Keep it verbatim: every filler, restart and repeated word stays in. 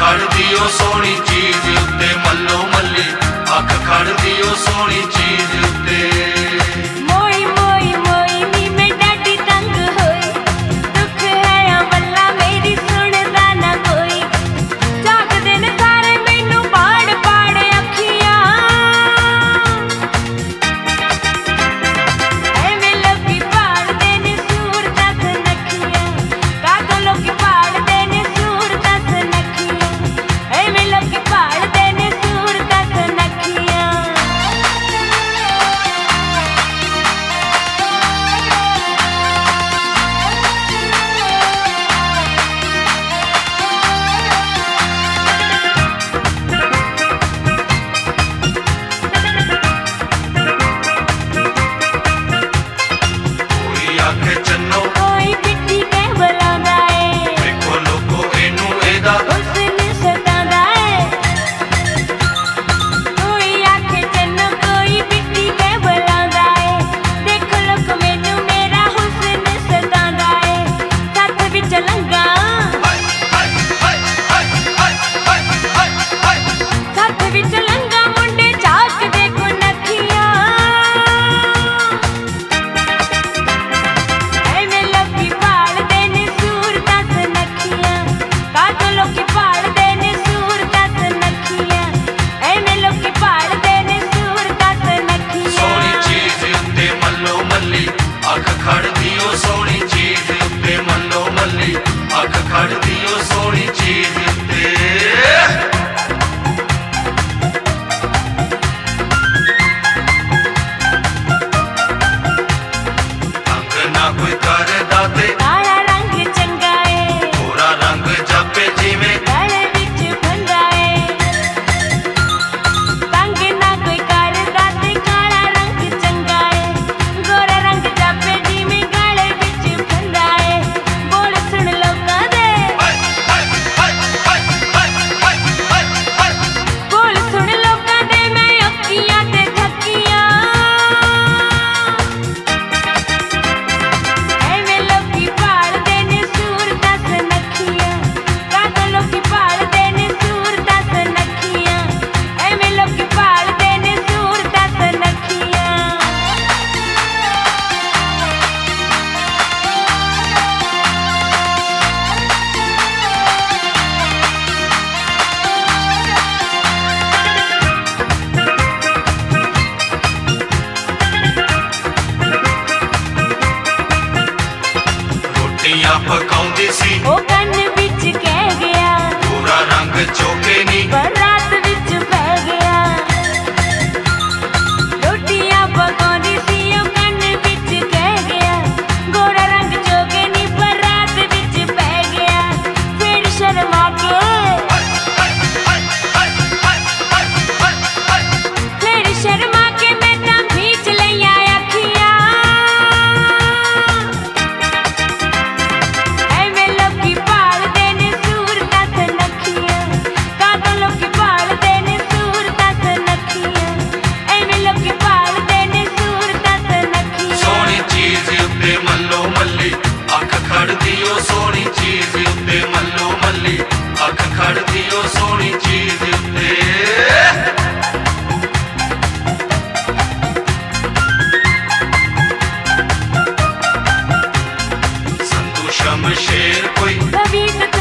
खड़दी ओ सोहनी चीज उत्ते मल्लो मल्ली अख खड़दी ओ सोहनी चीज उत्ते मोई मोई मोई नी मैं डाडी तंग होई दुख है अवला मेरी सुनदा ना कोई जागदे ने सारे मैनू पाड़ पाड़ अखियां एवें लोकी पाड़दे ने सूर दस नखियां कादो लोकी पाड़दे ने सूर दस नखियां एवें लोकी पाड़दे ने सूर दस नखियां कोई आखे चन्नो कोई पिट्ठी के बुलांदा ए देखो लोको एनू एदा हुस्न सतांदा ए कोई आखे चन्नो कोई पिट्ठी के बुलांदा ए देखो लोक मैनू मेरा हुस्न सतांदा ए सत्थ विच लंगा सत्थ विच लंगा मुंडे झाकदे को नखियां एवें लोकी पाड़दे ने सूर दस नखियां कादो लोकी पाड़दे ने सूर दस नखियां एवें लोकी पाड़दे ने सूर दस नखियां सोहनी चीज उत्ते मल्लो मल्ली अख खड़दी ओ सोहनी चीज उत्ते मल्लो मल्ली अख खड़दी ओ सोहनी चीज उत्ते रंग ना कोई करदा ते काला रंग चंगा ए गोरा रंग जापे जिवें गले विच फंदा ए तंग ना कोई करदा ते काला रंग चंगा ए गोरा रंग जापे जिवें गले विच फंदा ए बोल सुन लोकां दे बोल सुन लोकां दे मैं अखियां ते थकियां एवें लोकी पाड़दे ने सूर दस नखियां कादो लोकी पाड़दे ने सूर दस नखियां एवें लोकी पाड़दे ने सूर दस नखियां रोटियां पकाउंदी सी ओ कन्न विच कह गया गोरा रंग चोके नी पर रात विच पै गया रोटियां पकाउंदी सी ओ कन्न विच कह गया गोरा रंग चोके नी पर रात विच पै गया फिर शर्मा के फिर शर्मा के मैं तां खींच लईयां अखियां एवें लोकी पाड़दे ने सूर दस नखियां कादो लोकी पाड़दे ने सूर दस नखियां एवें लोकी पाड़दे ने सूर दस नखियां सोहनी चीज उत्ते मल्लो मल्ली अख खड़दी ओ सोहनी चीज उत्ते मल्लो मल्ली अख खड़दी ओ सोहनी चीज उत्ते संतू शमशेर कोई कभी तो